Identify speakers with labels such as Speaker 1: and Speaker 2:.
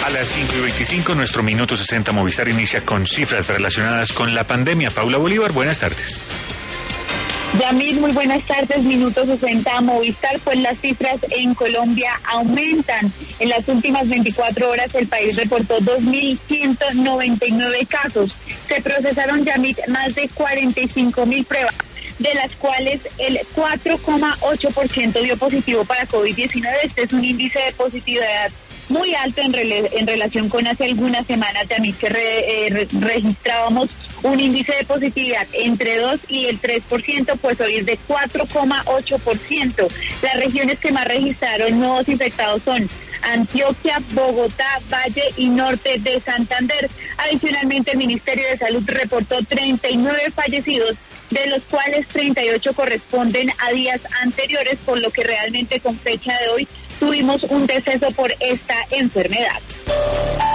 Speaker 1: A las 5:25, nuestro Minuto 60 Movistar inicia con cifras relacionadas con la pandemia. Paula Bolívar, buenas tardes.
Speaker 2: Yamil, muy buenas tardes. Minuto 60 Movistar, pues las cifras en Colombia aumentan. En las últimas 24 horas el país reportó 2.199 casos. Se procesaron, Yamil, más de 45.000 pruebas, de las cuales el 4,8% dio positivo para COVID-19. Este es un índice de positividad muy alto en relación con hace algunas semanas, Yamil, que registrábamos un índice de positividad entre 2 y el 3%, pues hoy es de 4,8%. Las regiones que más registraron nuevos infectados son Antioquia, Bogotá, Valle y Norte de Santander. Adicionalmente, el Ministerio de Salud reportó 39 fallecidos, de los cuales 38 corresponden a días anteriores, por lo que realmente con fecha de hoy tuvimos un deceso por esta enfermedad.